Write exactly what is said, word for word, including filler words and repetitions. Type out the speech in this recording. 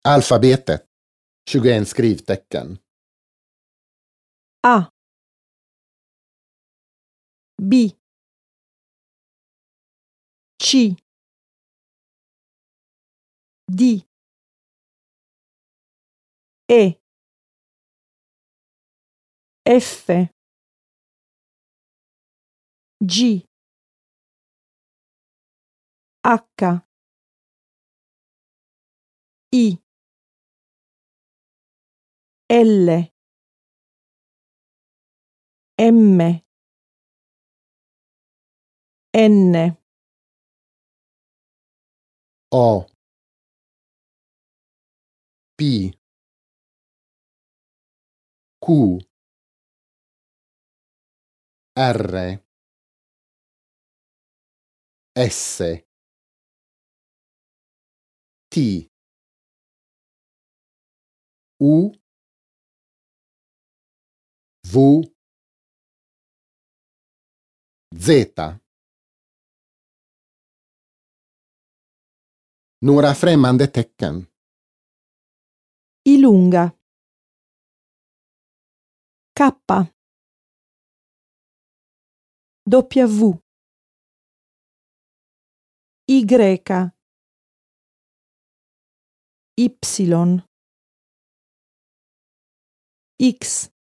Alfabetet. tjugoett skrivtecken. A B C D E F G H I L M N O P Q R S T U V Z. Några främmande tecken. Ilunga K W Y Y X